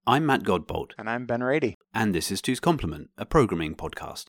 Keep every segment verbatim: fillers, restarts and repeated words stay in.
I'm Matt Godbolt. And I'm Ben Rady. And this is Two's Complement, a programming podcast.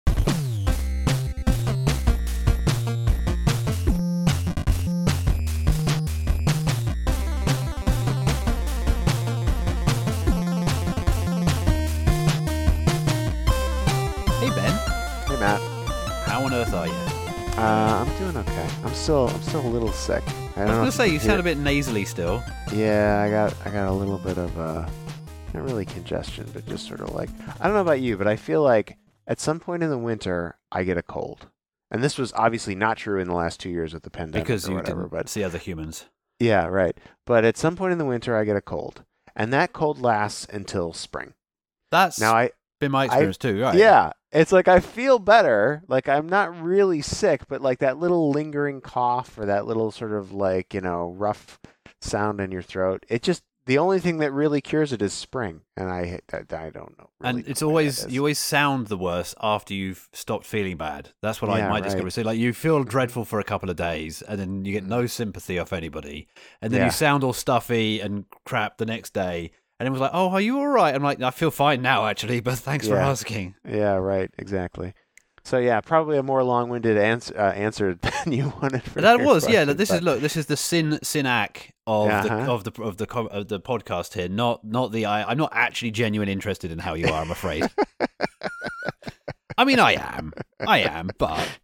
Hey Ben. Hey Matt. How on earth are you? Uh, I'm doing okay. I'm still, I'm still a little sick. I, I was going to say you sound a bit nasally still. Yeah, I got, I got a little bit of uh, not really congestion, but just sort of like, I don't know about you, but I feel like at some point in the winter I get a cold, and this was obviously not true in the last two years with the pandemic because or you whatever. didn't But see other humans. yeah, right. But at some point in the winter I get a cold, and that cold lasts until spring. That's now I. been my experience I, too, right? Yeah. It's like I feel better. Like I'm not really sick, but like that little lingering cough or that little sort of like, you know, rough sound in your throat. It just, the only thing that really cures it is spring. And I I, I don't know. Really and it's know always, it you always sound the worst after you've stopped feeling bad. That's what Yeah, I might right. discover. So like you feel dreadful for a couple of days and then you get no sympathy off anybody. And then Yeah. you sound all stuffy and crap the next day. And it was like, oh, are you all right? I'm like, I feel fine now, actually, but thanks for Yeah. asking. Yeah, right. Exactly. So yeah, probably a more long-winded answer, uh, answer than you wanted. For That your was, yeah. question, This but- is look. This is the sin sinac of the Uh-huh. of the of the co- of the podcast here. Not not the. I, I'm not actually genuine interested in how you are. I'm afraid. I mean, I am. I am, but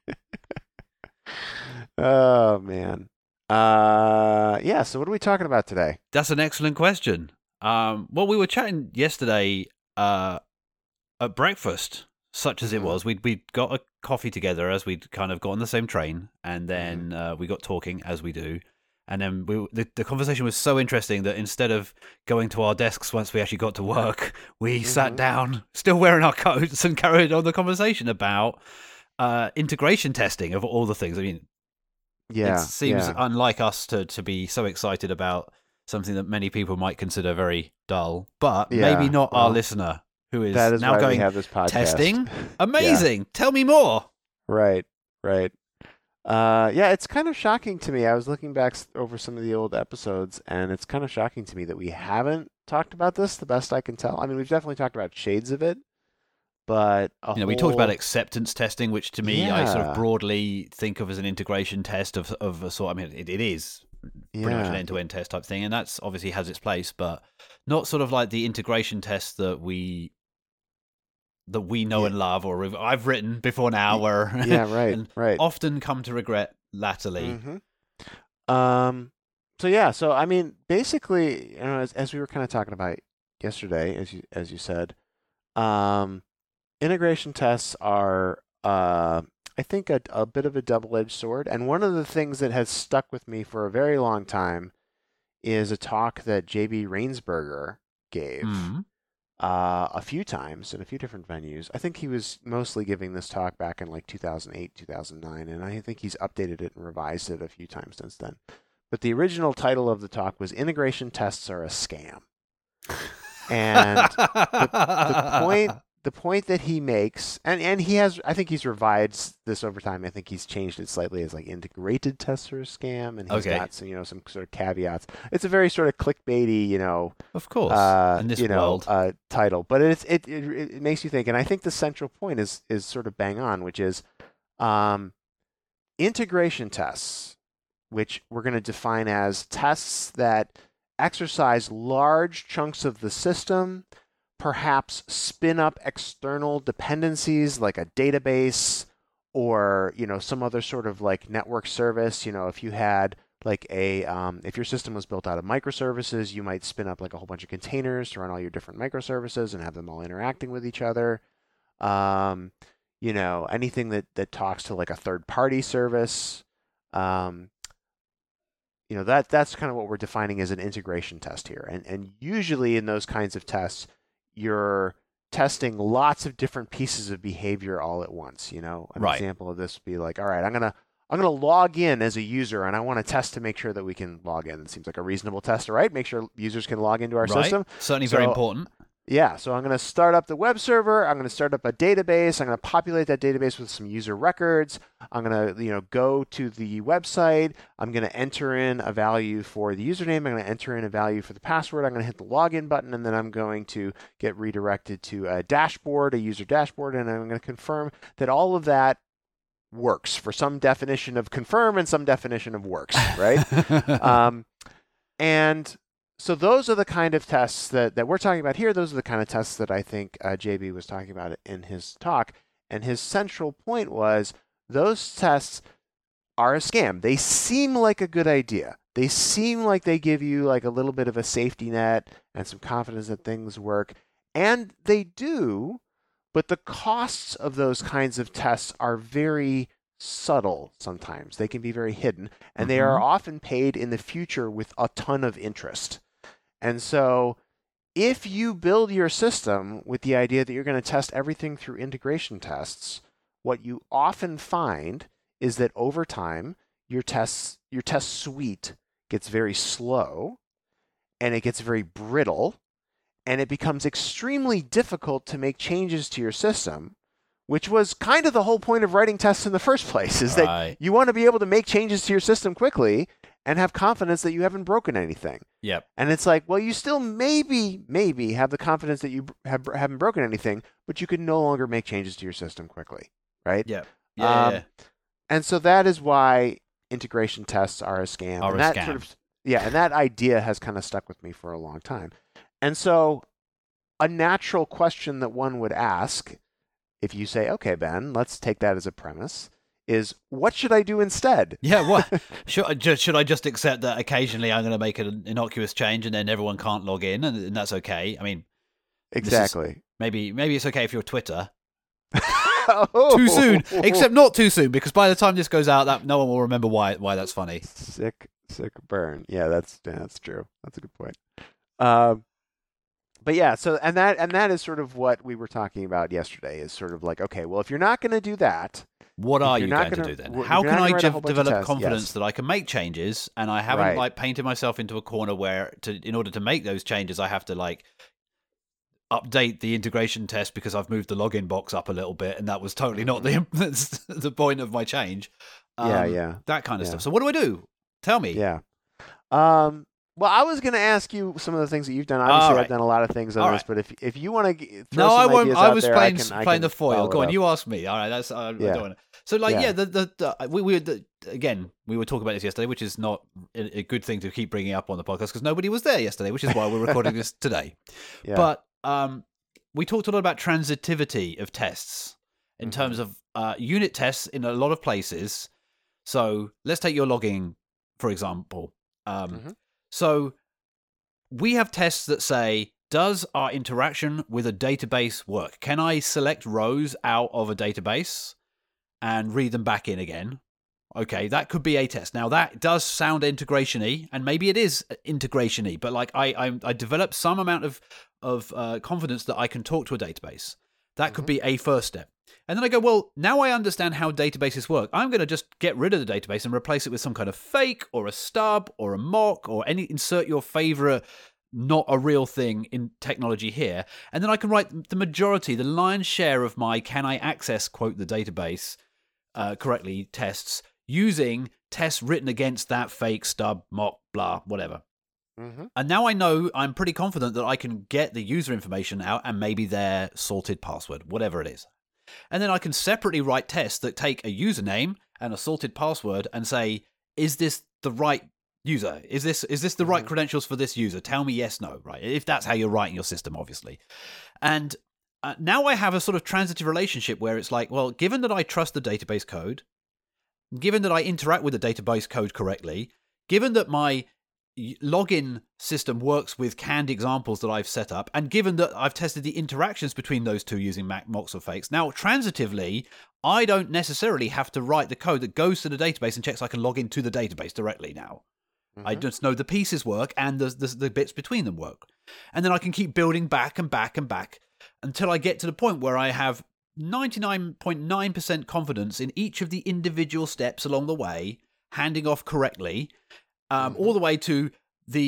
Oh man. Uh, yeah. So what are we talking about today? that's an excellent question. Um, well, we were chatting yesterday uh, at breakfast, such as it Mhm. was. We'd we got a coffee together as we'd kind of got on the same train, and then uh, we got talking as we do. And then we, the, the conversation was so interesting that instead of going to our desks once we actually got to work, we sat Mhm. down, still wearing our coats, and carried on the conversation about uh, integration testing of all the things. I mean, Yeah. it seems yeah. unlike us to, to be so excited about something that many people might consider very dull, but Yeah, maybe not our well, listener who is, That is now why going, we have this podcast. testing? Amazing. Tell me more. Right, right. Uh, yeah, it's kind of shocking to me. I was looking back s- over some of the old episodes, and it's kind of shocking to me that we haven't talked about this, the best I can tell. I mean, we've definitely talked about shades of it, but a You know, we talked about whole- acceptance testing, which to me I sort Yeah. of broadly think of as an integration test of of a sort. I mean, it, it is pretty much an Yeah. end-to-end test type thing, and that's obviously has its place, but not sort of like the integration test that we that we know Yeah. and love, or we've- I've written before now, where Yeah, right, and right. often come to regret latterly. hmm Um, so yeah, so I mean, basically, you know, as as we were kind of talking about yesterday, as you as you said, um, integration tests are, uh, I think, a, a bit of a double-edged sword. And one of the things that has stuck with me for a very long time is a talk that J B Rainsberger gave Mm. uh, a few times in a few different venues. I think he was mostly giving this talk back in like two thousand eight, two thousand nine, and I think he's updated it and revised it a few times since then. But the original title of the talk was "Integration Tests Are a Scam." And the point the point that he makes, and, and he has, I think he's revised this over time. I think he's changed it slightly as like integrated tests are a scam, and he's Okay. got some, you know, some sort of caveats. It's a very sort of clickbaity, you know, Of course, uh, in this you know, world. uh, title, but it's it, it it makes you think, and I think the central point is is sort of bang on, which is um, integration tests, which we're going to define as tests that exercise large chunks of the system, perhaps spin up external dependencies like a database or, you know, some other sort of like network service. You know, if you had like a, um, if your system was built out of microservices, you might spin up like a whole bunch of containers to run all your different microservices and have them all interacting with each other. Um, you know, anything that, that talks to like a third party service. Um, you know, that that's kind of what we're defining as an integration test here. And and usually in those kinds of tests, you're testing lots of different pieces of behavior all at once. You know, an Right. example of this would be like, all right, I'm gonna I'm gonna log in as a user, and I want to test to make sure that we can log in. It seems like a reasonable test, right? Make sure users can log into our right? system. Certainly very So- important. Yeah, so I'm going to start up the web server. I'm going to start up a database. I'm going to populate that database with some user records. I'm going to, you know, go to the website. I'm going to enter in a value for the username. I'm going to enter in a value for the password. I'm going to hit the login button, and then I'm going to get redirected to a dashboard, a user dashboard, and I'm going to confirm that all of that works for some definition of confirm and some definition of works, right? um, and so those are the kind of tests that, that we're talking about here. Those are the kind of tests that I think uh, J B was talking about in his talk. And his central point was those tests are a scam. They seem like a good idea. They seem like they give you like a little bit of a safety net and some confidence that things work. And they do, but the costs of those kinds of tests are very subtle sometimes. They can be very hidden, and mm-hmm. they are often paid in the future with a ton of interest. And so if you build your system with the idea that you're going to test everything through integration tests, what you often find is that over time, your tests, your test suite gets very slow, and it gets very brittle, and it becomes extremely difficult to make changes to your system, which was kind of the whole point of writing tests in the first place, is right. that you want to be able to make changes to your system quickly and have confidence that you haven't broken anything. Yep. And it's like, well, you still maybe, maybe have the confidence that you have, haven't broken anything, but you can no longer make changes to your system quickly, right? Yep. Yeah. Um, yeah. And so that is why integration tests are a scam. Are and a that scam. Sort of, yeah, and that idea has kind of stuck with me for a long time. And so a natural question that one would ask, if you say, okay, Ben, let's take that as a premise, is what should I do instead? Yeah, what should I just should I just accept that occasionally I'm going to make an innocuous change and then everyone can't log in and, and that's okay? I mean, exactly. Maybe maybe it's okay if you're Twitter. oh. Too soon, except not too soon, because by the time this goes out, that no one will remember why why that's funny. Sick, sick burn. Yeah, that's yeah, that's true. That's a good point. Um, but yeah, so and that and that is sort of what we were talking about yesterday. Is sort of like, okay, well, if you're not going to do that. What are you going gonna, to do then? How can I de- develop tests, confidence yes. that I can make changes and I haven't right. like painted myself into a corner where to in order to make those changes I have to like update the integration test because I've moved the login box up a little bit and that was totally not the the point of my change. Um, yeah, yeah. That kind of yeah. stuff. So what do I do? Tell me. Yeah. Um Well, I was going to ask you some of the things that you've done. Obviously, right. I've done a lot of things on All this, right. but if if you want to throw no, some I won't. ideas I out was there, playing I can, I playing can the foil. Go on, up. you ask me. All right, that's uh, yeah. I don't want to. So, like, yeah, yeah the the, the we, we the, again we were talking about this yesterday, which is not a, a good thing to keep bringing up on the podcast because nobody was there yesterday, which is why we're recording this today. Yeah. But um, we talked a lot about transitivity of tests in mm-hmm. terms of uh, unit tests in a lot of places. So let's take your logging for example. Um, mm-hmm. So we have tests that say, does our interaction with a database work? Can I select rows out of a database and read them back in again? Okay, that could be a test. Now that does sound integration-y, and maybe it is integration-y, but like I, I, I developed some amount of of uh, confidence that I can talk to a database. That mm-hmm. could be a first step. And then I go, well, now I understand how databases work. I'm going to just get rid of the database and replace it with some kind of fake or a stub or a mock or any insert your favorite, not a real thing in technology here. And then I can write the majority, the lion's share of my can I access, quote, the database uh, correctly tests using tests written against that fake stub, mock, blah, whatever. Mm-hmm. And now I know I'm pretty confident that I can get the user information out and maybe their sorted password, whatever it is. And then I can separately write tests that take a username and a sorted password and say, is this the right user? Is this is this the right mm-hmm. credentials for this user? Tell me yes, no, right? If that's how you're writing your system, obviously. And uh, now I have a sort of transitive relationship where it's like, well, given that I trust the database code, given that I interact with the database code correctly, given that my login system works with canned examples that I've set up, and given that I've tested the interactions between those two using Mac mocks or fakes, now transitively, I don't necessarily have to write the code that goes to the database and checks I can log into the database directly now. Mm-hmm. I just know the pieces work and the, the, the bits between them work. And then I can keep building back and back and back until I get to the point where I have ninety-nine point nine percent confidence in each of the individual steps along the way, handing off correctly, Um, all the way to the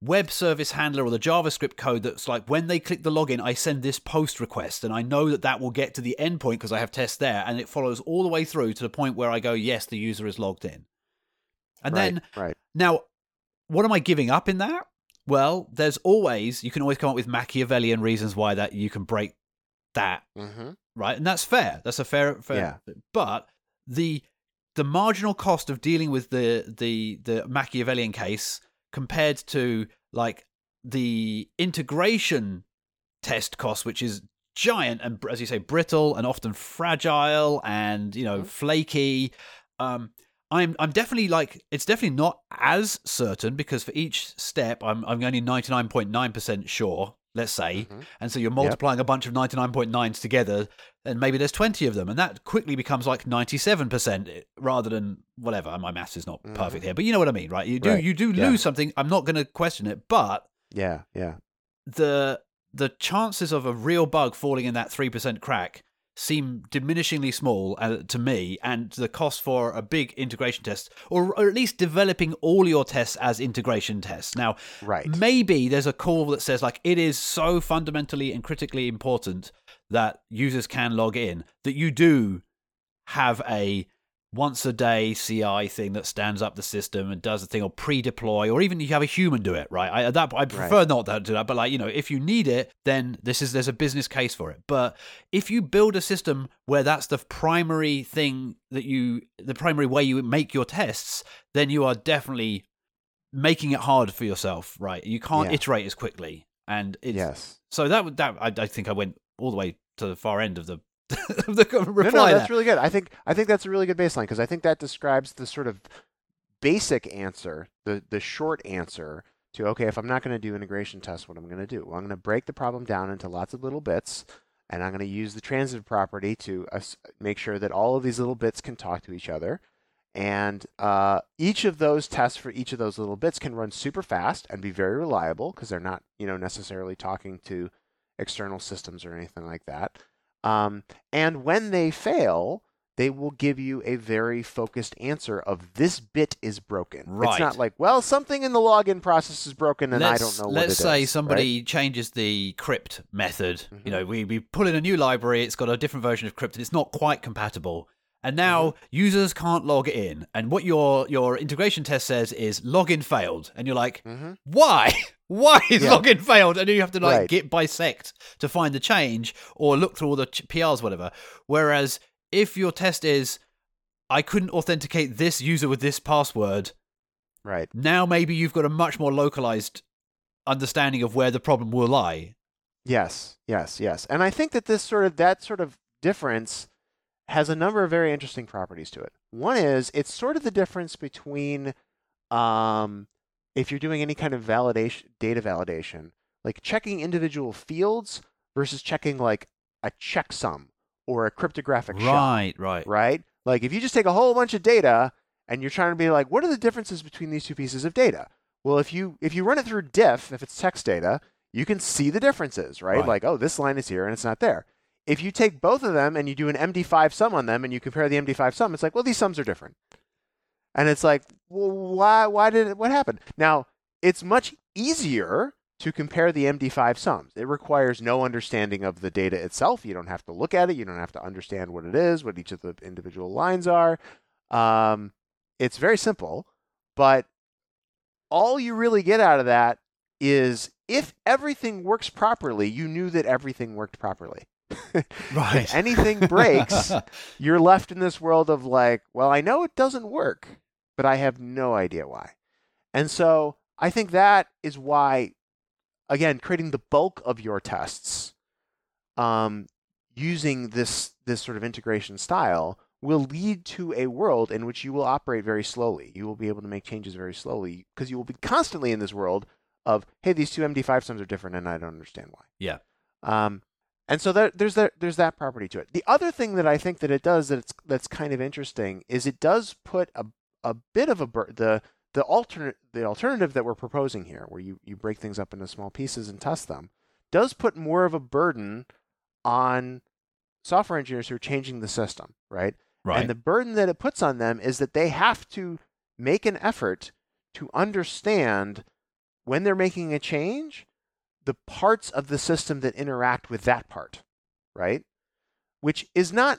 web service handler or the JavaScript code that's like, when they click the login, I send this post request, and I know that that will get to the endpoint because I have tests there, and it follows all the way through to the point where I go, yes, the user is logged in. And right, then, right. now, what am I giving up in that? Well, there's always, you can always come up with Machiavellian reasons why that you can break that, Mm-hmm. right? And that's fair. That's a fair, fair. Yeah. But the the marginal cost of dealing with the the the Machiavellian case compared to like the integration test cost, which is giant and, as you say, brittle and often fragile and, you know, Mm-hmm. flaky. Um, I'm I'm definitely like, it's definitely not as certain, because for each step I'm I'm only ninety-nine point nine percent sure, let's say. Mm-hmm. And so you're multiplying yep. a bunch of ninety-nine point nines together, and maybe there's twenty of them, and that quickly becomes like ninety-seven percent rather than whatever. My maths is not Mm-hmm. perfect here, but you know what I mean, right? You do right. you do yeah. lose something. I'm not going to question it, but yeah, yeah. the the chances of a real bug falling in that three percent crack seem diminishingly small uh, to me, and the cost for a big integration test, or, or at least developing all your tests as integration tests. Now, right. maybe there's a call that says like, it is so fundamentally and critically important that users can log in that you do have a once a day C I thing that stands up the system and does the thing, or pre-deploy, or even you have a human do it, right? I that I prefer right. not to do that, but like, you know, if you need it, then this is there's a business case for it. But if you build a system where that's the primary thing that you, the primary way you make your tests, then you are definitely making it hard for yourself, right? You can't yeah. iterate as quickly, and it's yes. so that that I, I think I went all the way to the far end of the. the reply no, no, that's there. really good. I think I think that's a really good baseline, because I think that describes the sort of basic answer, the the short answer to, okay, if I'm not going to do integration tests, what am I going to do? Well, I'm going to break the problem down into lots of little bits, and I'm going to use the transitive property to uh, make sure that all of these little bits can talk to each other. And uh, each of those tests for each of those little bits can run super fast and be very reliable, because they're not, you know, necessarily talking to external systems or anything like that. Um, and when they fail, they will give you a very focused answer of, this bit is broken. Right. It's not like, well, something in the login process is broken and let's, I don't know what let's it is. say somebody right? changes the crypt method. Mm-hmm. You know, we, we pull in a new library, it's got a different version of crypt, and it's not quite compatible. And now mm-hmm. users can't log in. And what your your integration test says is login failed. And you're like, mm-hmm. why? Why is yeah. login failed? And then you have to like right. git bisect to find the change, or look through all the P Rs, whatever. Whereas if your test is, I couldn't authenticate this user with this password, right. now maybe you've got a much more localized understanding of where the problem will lie. Yes, yes, yes. And I think that this sort of, that sort of difference has a number of very interesting properties to it. One is, it's sort of the difference between, um, if you're doing any kind of validation, data validation, like checking individual fields versus checking like a checksum or a cryptographic shell. Right, right. Right? Like if you just take a whole bunch of data and you're trying to be like, what are the differences between these two pieces of data? Well, if you if you run it through diff, if it's text data, you can see the differences, right? Right. Like, oh, this line is here and it's not there. If you take both of them and you do an M D five sum on them and you compare the M D five sum, it's like, well, these sums are different. And it's like, well, why, why did it, what happened? Now, it's much easier to compare the M D five sums. It requires no understanding of the data itself. You don't have to look at it. You don't have to understand what it is, what each of the individual lines are. Um, it's very simple, but all you really get out of that is, if everything works properly, you knew that everything worked properly. Right. If anything breaks, you're left in this world of like, well, I know it doesn't work, but I have no idea why. And so I think that is why, again, creating the bulk of your tests um, using this this sort of integration style will lead to a world in which you will operate very slowly. You will be able to make changes very slowly, because you will be constantly in this world of, hey, these two M D five sums are different and I don't understand why. Yeah. Um, and so there, there's that there's that property to it. The other thing that I think that it does that it's that's kind of interesting is it does put a a bit of a bur- the the alternate the alternative that we're proposing here, where you you break things up into small pieces and test them, does put more of a burden on software engineers who are changing the system, right? Right. And the burden that it puts on them is that they have to make an effort to understand when they're making a change, the parts of the system that interact with that part, right? Which is not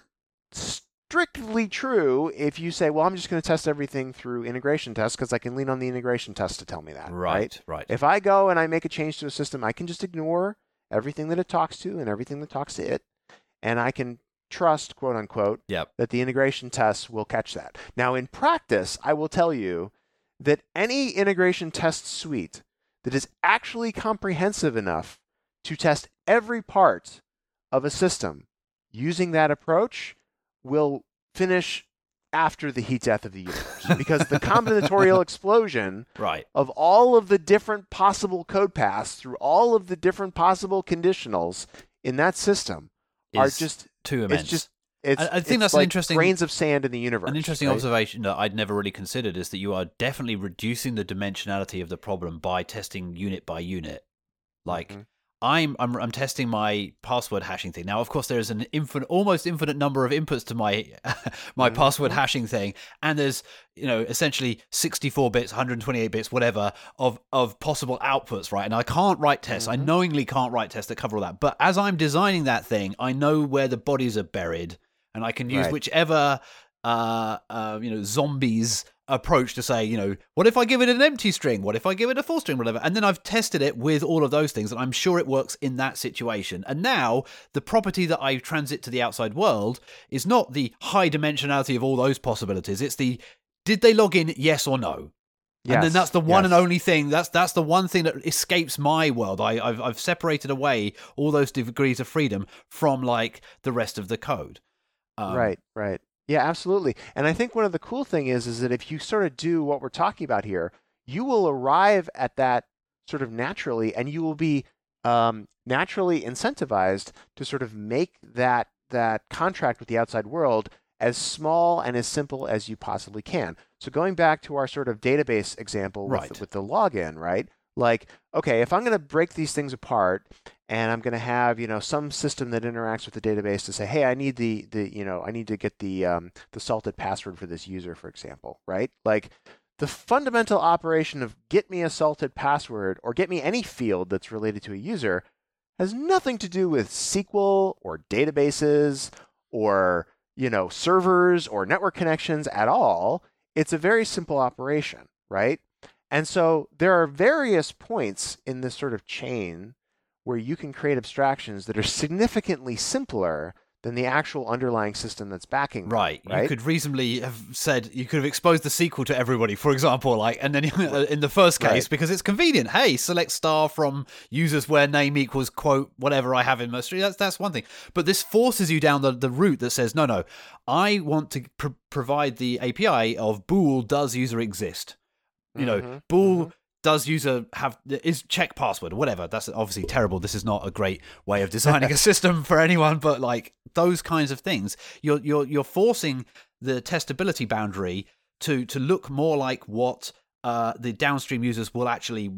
strictly true if you say, well, I'm just going to test everything through integration tests because I can lean on the integration test to tell me that. Right, right, right. If I go and I make a change to a system, I can just ignore everything that it talks to and everything that talks to it, and I can trust, quote unquote, yep. that the integration tests will catch that. Now, in practice, I will tell you that any integration test suite that is actually comprehensive enough to test every part of a system using that approach will finish after the heat death of the universe, because the combinatorial explosion right. of all of the different possible code paths through all of the different possible conditionals in that system is are just too immense. It's just it's, I, I think it's that's like an interesting grains of sand in the universe. An interesting right? observation that I'd never really considered is that you are definitely reducing the dimensionality of the problem by testing unit by unit. Like. Mm-hmm. I'm, I'm I'm testing my password hashing thing. Now, of course, there's an infinite, almost infinite number of inputs to my my mm-hmm. password hashing thing, and there's you know essentially sixty-four bits, one hundred twenty-eight bits, whatever of of possible outputs, right? And I can't write tests. Mm-hmm. I knowingly can't write tests that cover all that. But as I'm designing that thing, I know where the bodies are buried, and I can use right. whichever uh, uh you know zombies approach to say, you know, what if I give it an empty string? What if I give it a full string? Whatever. And then I've tested it with all of those things, and I'm sure it works in that situation. And now the property that I transit to the outside world is not the high dimensionality of all those possibilities. It's the, did they log in? Yes or no? Yes. And then that's the one yes. and only thing. That's that's the one thing that escapes my world. I, I've I've separated away all those degrees of freedom from like the rest of the code. Um, right, right. Yeah, absolutely. And I think one of the cool thing is, is that if you sort of do what we're talking about here, you will arrive at that sort of naturally, and you will be um, naturally incentivized to sort of make that that contract with the outside world as small and as simple as you possibly can. So going back to our sort of database example with, right. with the login, right? Like, okay, if I'm going to break these things apart and I'm going to have, you know, some system that interacts with the database to say, hey, I need the, the you know, I need to get the um, the salted password for this user, for example, right? Like the fundamental operation of get me a salted password or get me any field that's related to a user has nothing to do with S Q L or databases or, you know, servers or network connections at all. It's a very simple operation, right? And so there are various points in this sort of chain where you can create abstractions that are significantly simpler than the actual underlying system that's backing them, right. right. You could reasonably have said, you could have exposed the S Q L to everybody, for example, like, and then in the first case, right. because it's convenient. Hey, select star from users where name equals quote whatever I have in my tree. That's that's one thing. But this forces you down the, the route that says, no, no, I want to pr- provide the A P I of bool does user exist. You know, mm-hmm. bool. Mm-hmm. Does user have is check password or whatever? That's obviously terrible. This is not a great way of designing a system for anyone, but like those kinds of things, you're you're you're forcing the testability boundary to to look more like what uh, the downstream users will actually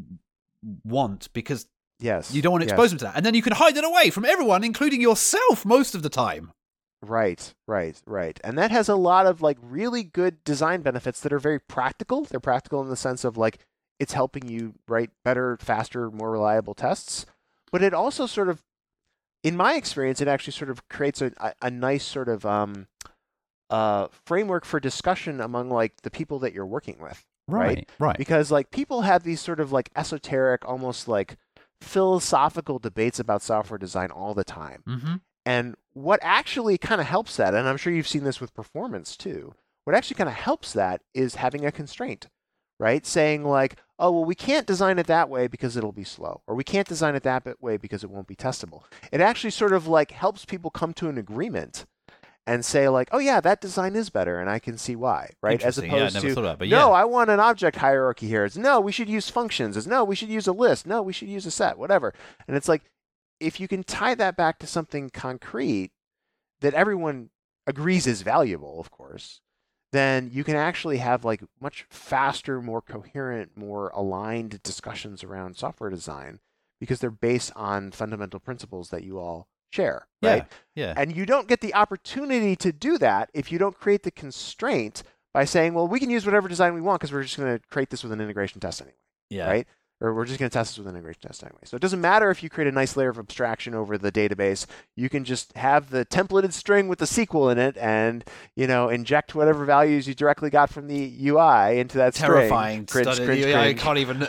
want, because yes, you don't want to expose yes. them to that, and then you can hide it away from everyone, including yourself, most of the time. Right, right, right. And that has a lot of like really good design benefits that are very practical. They're practical in the sense of like, it's helping you write better, faster, more reliable tests. But it also sort of, in my experience, it actually sort of creates a, a, a nice sort of um, uh, framework for discussion among like the people that you're working with. Right, right, right. Because like people have these sort of like esoteric, almost like philosophical debates about software design all the time. Mm-hmm. And what actually kind of helps that, and I'm sure you've seen this with performance too, what actually kind of helps that is having a constraint. Right? Saying like, oh, well, we can't design it that way because it'll be slow, or we can't design it that way because it won't be testable. It actually sort of like helps people come to an agreement and say like, oh yeah, that design is better, and I can see why, right? As opposed yeah, I never to, thought of that, but no, yeah. I want an object hierarchy here. It's no, we should use functions. It's no, we should use a list. No, we should use a set, whatever. And it's like, if you can tie that back to something concrete that everyone agrees is valuable, of course, then you can actually have like much faster, more coherent, more aligned discussions around software design because they're based on fundamental principles that you all share, right? Yeah, yeah. And you don't get the opportunity to do that if you don't create the constraint by saying, well, we can use whatever design we want because we're just going to create this with an integration test anyway, yeah. right? or we're just going to test this with integration test anyway. So it doesn't matter if you create a nice layer of abstraction over the database. You can just have the templated string with the S Q L in it, and you know, inject whatever values you directly got from the U I into that Terrifying string. Terrifying. Cringe, cringe, I can't even.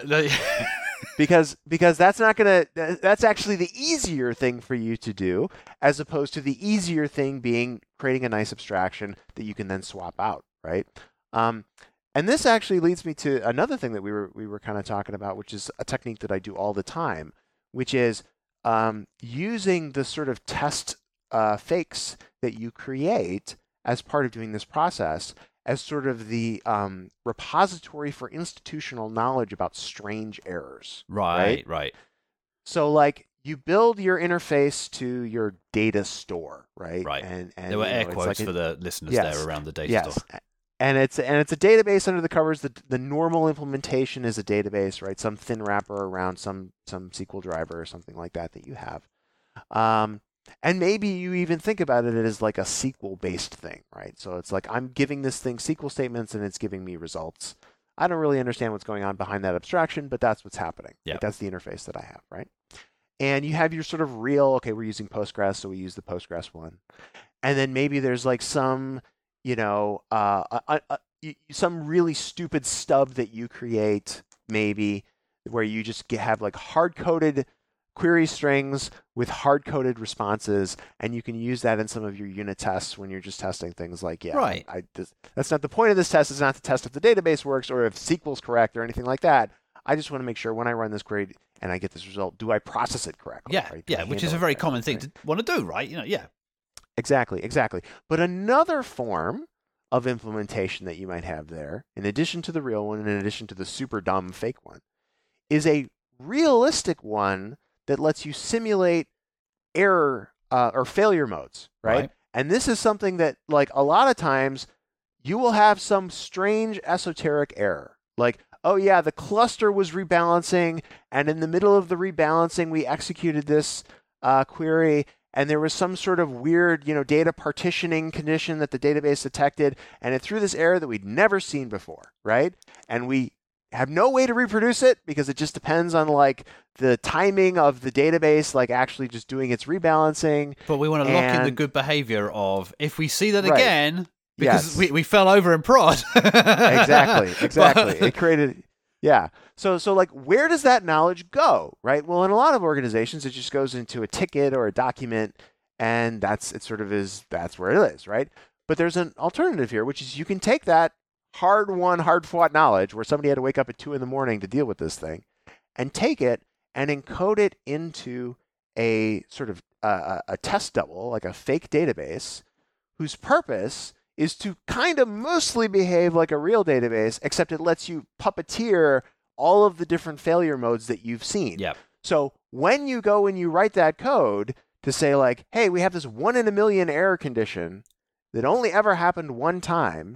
because because that's not gonna. That's actually the easier thing for you to do, as opposed to the easier thing being creating a nice abstraction that you can then swap out, right? Um, And this actually leads me to another thing that we were we were kind of talking about, which is a technique that I do all the time, which is um, using the sort of test uh, fakes that you create as part of doing this process as sort of the um, repository for institutional knowledge about strange errors. Right, right, right. So like you build your interface to your data store, right? Right. And, and there were you air know, quotes like for it, the listeners yes, there around the data yes. store. And it's and it's a database under the covers. The the normal implementation is a database, right? Some thin wrapper around some some S Q L driver or something like that that you have. Um, and maybe you even think about it as like a S Q L-based thing, right? So it's like I'm giving this thing S Q L statements and it's giving me results. I don't really understand what's going on behind that abstraction, but that's what's happening. Yeah. Like, that's the interface that I have, right? And you have your sort of real, okay, we're using Postgres, so we use the Postgres one. And then maybe there's like some you know, uh, a, a, a, some really stupid stub that you create, maybe, where you just get, have like hard-coded query strings with hard-coded responses, and you can use that in some of your unit tests when you're just testing things like, yeah, right. I, this, that's not the point of this test. It's not to test if the database works or if S Q L's correct or anything like that. I just want to make sure when I run this query and I get this result, do I process it correctly? Yeah, right? yeah, which is a very common thing right? to want to do, right? You know, yeah. Exactly, exactly. But another form of implementation that you might have there, in addition to the real one, and in addition to the super dumb fake one, is a realistic one that lets you simulate error uh, or failure modes, right? right? And this is something that, like, a lot of times you will have some strange esoteric error. Like, oh yeah, the cluster was rebalancing, and in the middle of the rebalancing, we executed this uh, query, and there was some sort of weird, you know, data partitioning condition that the database detected, and it threw this error that we'd never seen before, right? And we have no way to reproduce it because it just depends on like the timing of the database, like actually just doing its rebalancing. But we want to lock in the good behavior of if we see that right. again, because yes. we, we fell over in prod. exactly, exactly. It created, yeah. So so like where does that knowledge go, right? Well, in a lot of organizations, it just goes into a ticket or a document, and that's it. Sort of is that's where it is, right? But there's an alternative here, which is you can take that hard-won, hard-fought knowledge where somebody had to wake up at two in the morning to deal with this thing, and take it and encode it into a sort of uh, a test double, like a fake database, whose purpose is to kind of mostly behave like a real database, except it lets you puppeteer all of the different failure modes that you've seen. Yep. So when you go and you write that code to say like, hey, we have this one in a million error condition that only ever happened one time,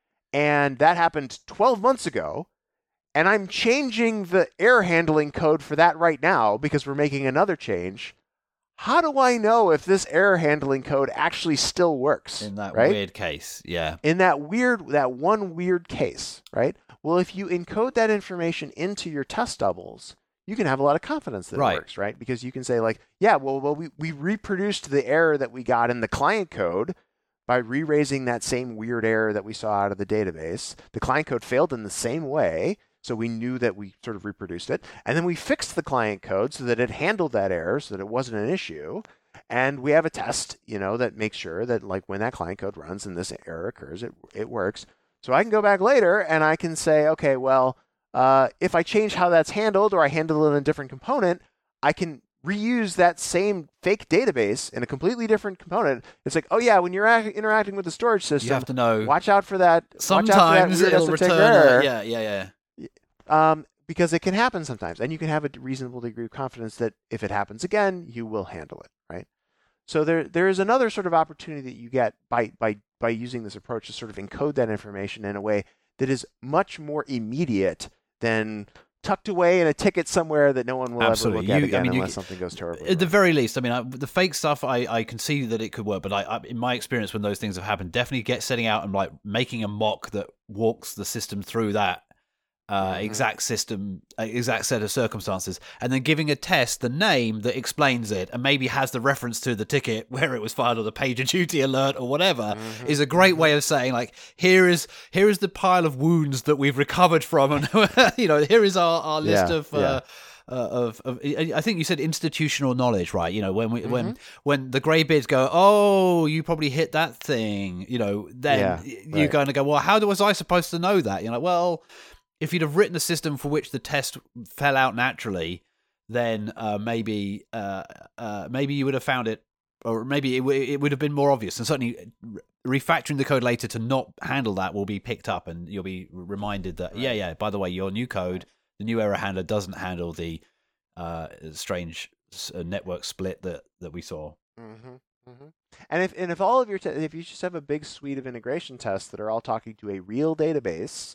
and that happened twelve months ago, and I'm changing the error handling code for that right now because we're making another change. How do I know if this error handling code actually still works? In that right? weird case, yeah. In that weird, that one weird case, right? Well, if you encode that information into your test doubles, you can have a lot of confidence that right. it works, right? Because you can say like, yeah, well, well, we, we reproduced the error that we got in the client code by re-raising that same weird error that we saw out of the database. The client code failed in the same way, so we knew that we sort of reproduced it. And then we fixed the client code so that it handled that error, so that it wasn't an issue. And we have a test, you know, that makes sure that like when that client code runs and this error occurs, it it works. So I can go back later and I can say, okay, well, uh, if I change how that's handled or I handle it in a different component, I can reuse that same fake database in a completely different component. It's like, oh yeah, when you're ac- interacting with the storage system, you have to know. Watch out for that. Sometimes watch out for that it'll return. error. A, yeah, yeah, yeah. Um, because it can happen sometimes, and you can have a reasonable degree of confidence that if it happens again, you will handle it, right? So there, there is another sort of opportunity that you get by by by using this approach to sort of encode that information in a way that is much more immediate than tucked away in a ticket somewhere that no one will Absolutely. ever look at you, again I mean, unless you, something goes terribly At the wrong. very least, I mean, I, the fake stuff, I, I can see that it could work, but I, I, in my experience, when those things have happened, definitely get setting out and like making a mock that walks the system through that uh, Mhm. exact system, uh, exact set of circumstances, and then giving a test the name that explains it and maybe has the reference to the ticket where it was filed or the PagerDuty alert or whatever Mhm. is a great Mhm. way of saying, like, here is here is the pile of wounds that we've recovered from, and you know, here is our, our list Yeah, of. yeah. Uh, uh, of, of I think you said institutional knowledge, right? You know, when we when Mhm. when the greybeards go, oh, you probably hit that thing, you know, then Yeah, you're right. going to go, well, how was I supposed to know that? You're like, well, if you'd have written a system for which the test fell out naturally, then uh, maybe uh, uh, maybe you would have found it, or maybe it, w- it would have been more obvious. And certainly, refactoring the code later to not handle that will be picked up, and you'll be reminded that, yeah, Right. yeah, by the way, your new code, the new error handler doesn't handle the uh, strange uh, network split that, that we saw. Mm-hmm. Mm-hmm. And if and if all of your te- if you just have a big suite of integration tests that are all talking to a real database,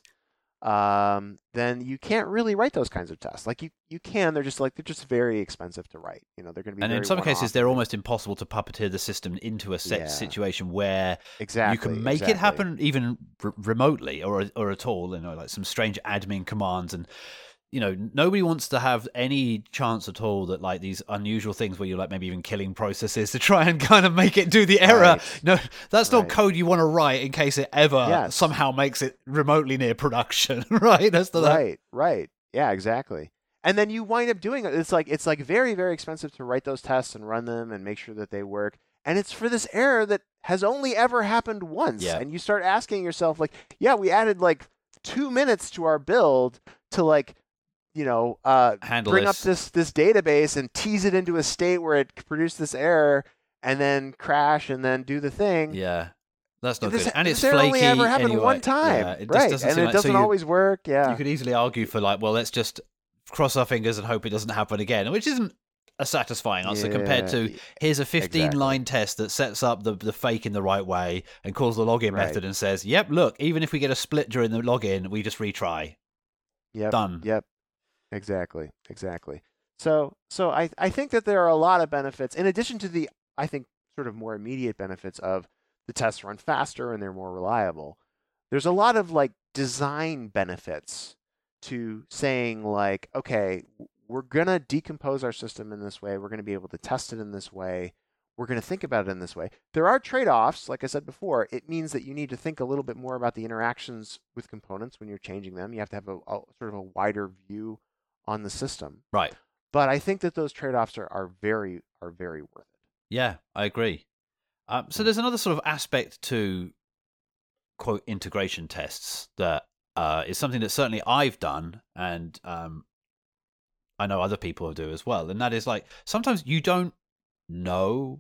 um, then you can't really write those kinds of tests. Like you, you can, they're just like they're just very expensive to write. You know, they're going to be And in very some one-off. cases, and they're they- almost impossible to puppeteer the system into a set Yeah. situation where you exactly can make exactly. it happen even r- remotely or or at all. You know, like some strange admin commands, and you know, nobody wants to have any chance at all that like these unusual things where you're like maybe even killing processes to try and kind of make it do the error. Right. No, that's Right. not code you want to write in case it ever Yes. somehow makes it remotely near production, right? That's the Right, right. Yeah, exactly. And then you wind up doing it. It's like it's like very, very expensive to write those tests and run them and make sure that they work. And it's for this error that has only ever happened once. Yeah. And you start asking yourself, like, yeah, we added like two minutes to our build to like, you know, uh, handle bring this. up this this database and tease it into a state where it produced this error and then crash and then do the thing. Yeah. That's not This, good. And it's this error flaky only ever happened anyway. one time, Yeah, it just right? doesn't And seem it like- so doesn't you- always work. Yeah, You could easily argue for like, well, let's just cross our fingers and hope it doesn't happen again, which isn't a satisfying answer compared to Yeah, here's a fifteen exactly. line test that sets up the, the fake in the right way and calls the login Right. method and says, yep, look, even if we get a split during the login, we just retry. Yep. Done. Yep. Exactly. Exactly. So so I I think that there are a lot of benefits in addition to the I think sort of more immediate benefits of the tests run faster and they're more reliable. There's a lot of like design benefits to saying like, okay, we're going to decompose our system in this way. We're going to be able to test it in this way. We're going to think about it in this way. There are trade-offs, like I said before. It means that you need to think a little bit more about the interactions with components when you're changing them. You have to have a, a sort of a wider view on the system. Right. But I think that those trade-offs are, are very are very worth it. Yeah, I agree. Um, so there's another sort of aspect to quote integration tests that uh, is something that certainly I've done, and um, I know other people do as well. And that is like sometimes you don't know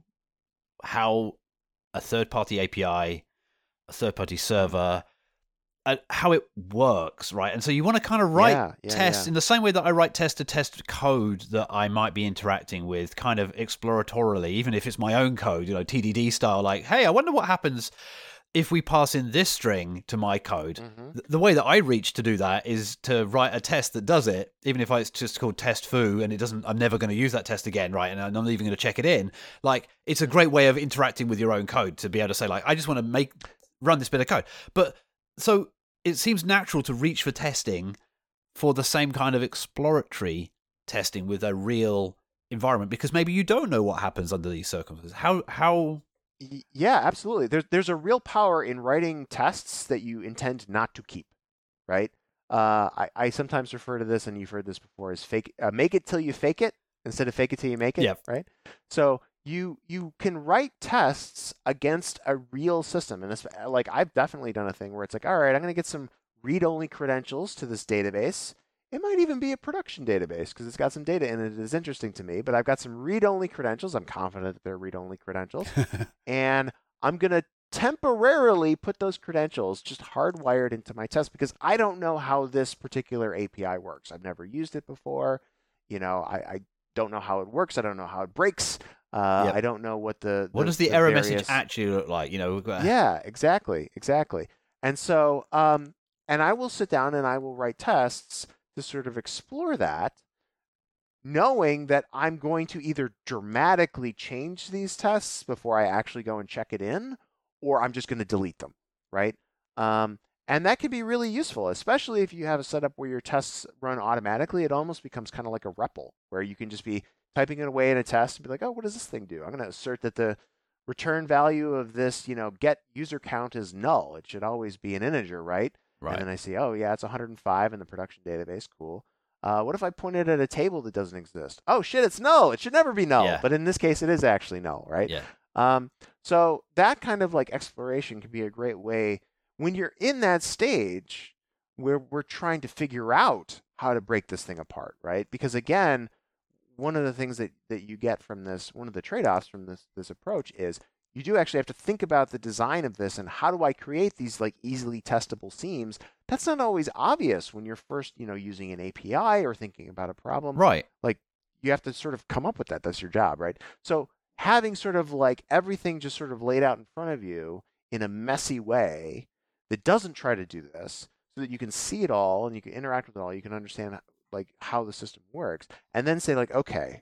how a third-party A P I, a third-party server, uh, how it works, right? And so you want to kind of write Yeah, yeah, tests yeah. in the same way that I write test to test code that I might be interacting with, kind of exploratorily, even if it's my own code, you know, T D D style. Like, hey, I wonder what happens if we pass in this string to my code. Mhm. Th- The way that I reach to do that is to write a test that does it, even if it's just called test foo and it doesn't, I'm never going to use that test again, right? And I'm not even going to check it in. Like, it's a great way of interacting with your own code to be able to say, like, I just want to make, run this bit of code. But so it seems natural to reach for testing for the same kind of exploratory testing with a real environment, because maybe you don't know what happens under these circumstances. How, how, Y- Yeah, absolutely. There's there's a real power in writing tests that you intend not to keep, right? Uh, I, I sometimes refer to this, and you've heard this before, as fake. Uh, make it till you fake it instead of fake it till you make it. Yep. Right. So you you can write tests against a real system, and it's like I've definitely done a thing where it's like, all right, I'm going to get some read-only credentials to this database. It might even be a production database because it's got some data in it that is interesting to me, but I've got some read-only credentials. I'm confident that they're read-only credentials. And I'm going to temporarily put those credentials just hardwired into my test because I don't know how this particular A P I works. I've never used it before. You know, I, I don't know how it works. I don't know how it breaks. Uh, Yep. I don't know what the, what the- does the, the error various... message actually look like? You know, Yeah, exactly, exactly. And so, um, and I will sit down and I will write tests to sort of explore that, knowing that I'm going to either dramatically change these tests before I actually go and check it in, or I'm just going to delete them, right? Um, And that can be really useful, especially if you have a setup where your tests run automatically. It almost becomes kind of like a R E P L, where you can just be typing it away in a test and be like, oh, what does this thing do? I'm going to assert that the return value of this, you know, get user count is null. It should always be an integer, right? Right. And then I see, oh, yeah, it's one hundred five in the production database. Cool. Uh, what if I point it at a table that doesn't exist? Oh, shit, it's null. It should never be null. Yeah. But in this case, it is actually null, right? Yeah. Um, so that kind of like exploration can be a great way when you're in that stage where we're trying to figure out how to break this thing apart, right? Because again, one of the things that, that you get from this, one of the trade-offs from this, this approach is you do actually have to think about the design of this and how do I create these like easily testable seams. That's not always obvious when you're first, you know, using an A P I or thinking about a problem. Right. Like you have to sort of come up with that. That's your job, right? So having sort of like everything just sort of laid out in front of you in a messy way that doesn't try to do this, so that you can see it all and you can interact with it all, you can understand like how the system works, and then say like, okay,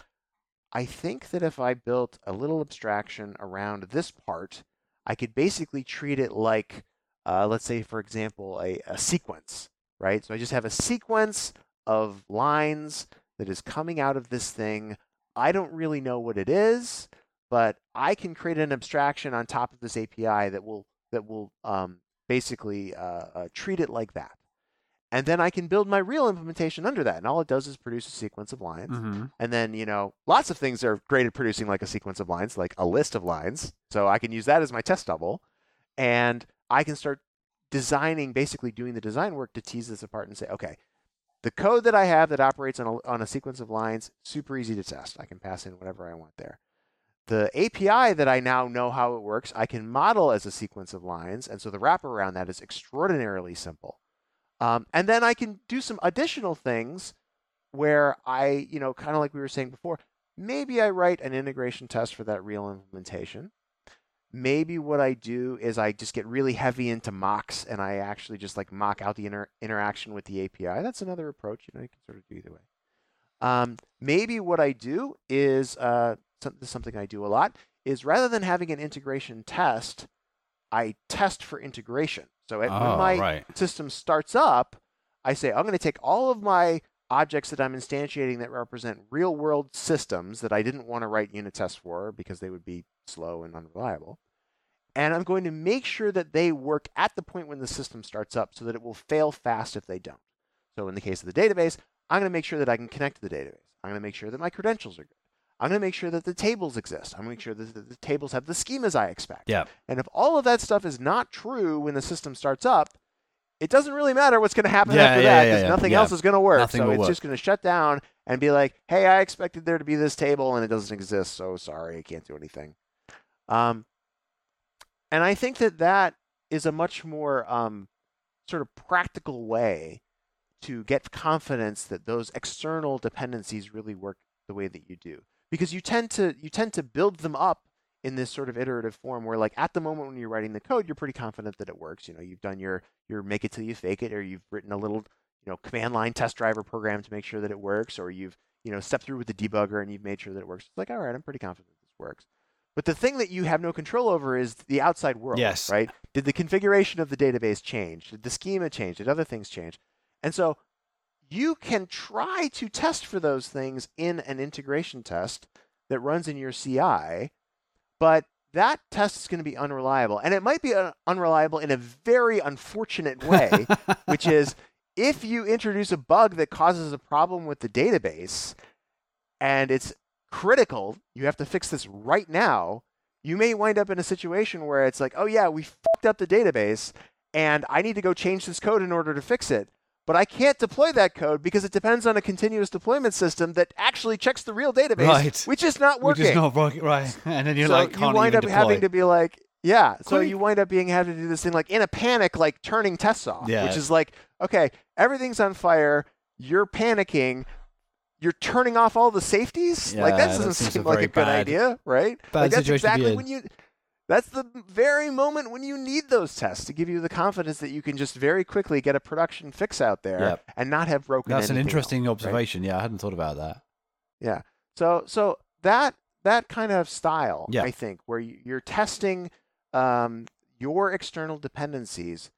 I think that if I built a little abstraction around this part, I could basically treat it like, uh, let's say, for example, a, a sequence, right? So I just have a sequence of lines that is coming out of this thing. I don't really know what it is, but I can create an abstraction on top of this A P I that will that will um, basically uh, uh, treat it like that. And then I can build my real implementation under that. And all it does is produce a sequence of lines. Mm-hmm. And then, you know, lots of things are great at producing like a sequence of lines, like a list of lines. So I can use that as my test double. And I can start designing, basically doing the design work to tease this apart and say, okay, the code that I have that operates on a, on a sequence of lines, super easy to test. I can pass in whatever I want there. The A P I that I now know how it works, I can model as a sequence of lines. And so the wrapper around that is extraordinarily simple. Um, and then I can do some additional things where I, you know, kind of like we were saying before, maybe I write an integration test for that real implementation. Maybe what I do is I just get really heavy into mocks and I actually just like mock out the inter- interaction with the A P I. That's another approach. You know, you can sort of do either way. Um, maybe what I do is, uh, something I do a lot, is rather than having an integration test, I test for integration. So at, oh, when my right. system starts up, I say, I'm going to take all of my objects that I'm instantiating that represent real world systems that I didn't want to write unit tests for because they would be slow and unreliable. And I'm going to make sure that they work at the point when the system starts up so that it will fail fast if they don't. So in the case of the database, I'm going to make sure that I can connect to the database. I'm going to make sure that my credentials are good. I'm going to make sure that the tables exist. I'm going to make sure that the, the tables have the schemas I expect. Yeah. And if all of that stuff is not true when the system starts up, it doesn't really matter what's going to happen yeah, after yeah, that yeah, because yeah, nothing yeah. else is going to work. Nothing so will it's work. just going to shut down and be like, hey, I expected there to be this table and it doesn't exist, so sorry, I can't do anything. Um, and I think that that is a much more um, sort of practical way to get confidence that those external dependencies really work the way that you do. Because you tend to you tend to build them up in this sort of iterative form where like at the moment when you're writing the code, you're pretty confident that it works. You know, you've done your your make it till you fake it, or you've written a little, you know, command line test driver program to make sure that it works, or you've, you know, stepped through with the debugger and you've made sure that it works. It's like, all right, I'm pretty confident this works. But the thing that you have no control over is the outside world, Yes. right? Did the configuration of the database change? Did the schema change? Did other things change? And so you can try to test for those things in an integration test that runs in your C I, but that test is going to be unreliable. And it might be uh, unreliable in a very unfortunate way, which is if you introduce a bug that causes a problem with the database and it's critical, you have to fix this right now, you may wind up in a situation where it's like, oh yeah, we fucked up the database and I need to go change this code in order to fix it. But I can't deploy that code because it depends on a continuous deployment system that actually checks the real database, right. which is not working. Which is not working, right. And then you're so like, can't you wind even up deploy. having to be like, yeah. So Quick. you wind up being having to do this thing like in a panic, like turning tests off, Yeah. which is like, okay, everything's on fire. You're panicking. You're turning off all the safeties. Yeah, like that that doesn't seems seem a like very a good bad- idea, right? bad like that's situation to be exactly in. when you. That's the very moment when you need those tests to give you the confidence that you can just very quickly get a production fix out there Yep. and not have broken That's an anything interesting else, right? observation. Yeah, I hadn't thought about that. Yeah. So so that that kind of style, Yeah. I think, where you- you're testing um, your external dependencies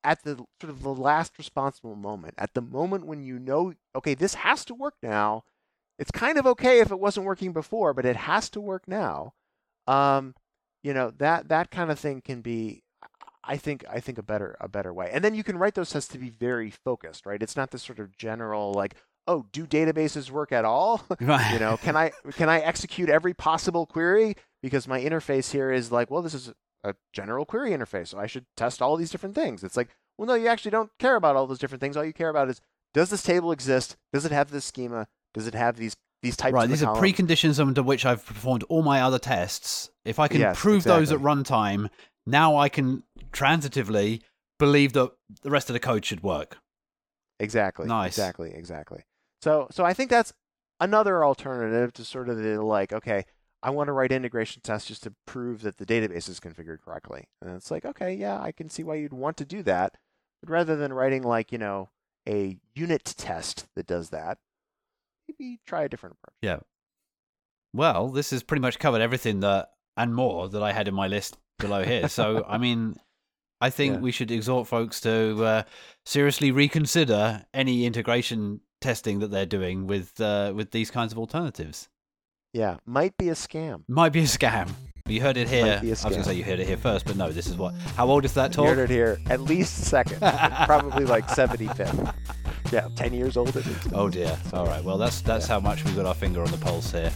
at the sort of the last responsible moment, at the moment when you know, okay, this has to work now. It's kind of okay if it wasn't working before, but it has to work now. Um, you know, that that kind of thing can be, I think, I think a better a better way. And then you can write those tests to be very focused, right? It's not this sort of general like, oh, do databases work at all? Right. You know, can I can I execute every possible query because my interface here is like, well, this is a general query interface, so I should test all these different things. It's like, well, no, you actually don't care about all those different things. All you care about is, does this table exist? Does it have this schema? Does it have these these types right, of these are column? preconditions under which I've performed all my other tests. If I can Yes, prove exactly. those at runtime, now I can transitively believe that the rest of the code should work. Exactly. Nice. Exactly. Exactly. So so I think that's another alternative to sort of the like, okay, I want to write integration tests just to prove that the database is configured correctly. And it's like, okay, yeah, I can see why you'd want to do that. But rather than writing like, you know, a unit test that does that, maybe try a different approach. Yeah. Well, this has pretty much covered everything that and more that I had in my list below here. So, I mean, I think Yeah. we should exhort folks to uh, seriously reconsider any integration testing that they're doing with uh, with these kinds of alternatives. Yeah, might be a scam. Might be a scam. You heard it here. Might be a I was going to scam. say you heard it here first, but no, this is what. How old is that You talk? heard it here at least second, probably like seventy-fifth. Yeah, ten years old at least. Oh dear. All right. Well, that's that's Yeah. how much we've got our finger on the pulse here.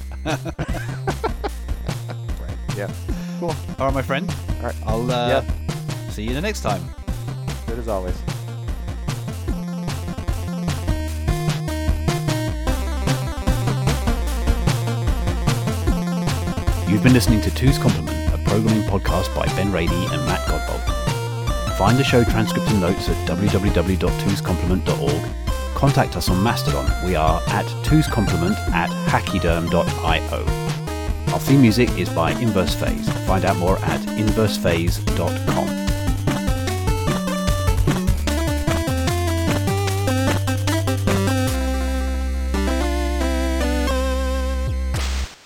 Right. Yeah. Cool. All right, my friend. All right. I'll uh, Yep. see you the next time. Good as always. You've been listening to Two's Complement, a programming podcast by Ben Rady and Matt Godbolt. Find the show transcript and notes at w w w dot twos complement dot org. Contact us on Mastodon. We are at twos complement at hachyderm dot io. Our theme music is by Inverse Phase. Find out more at inverse phase dot com.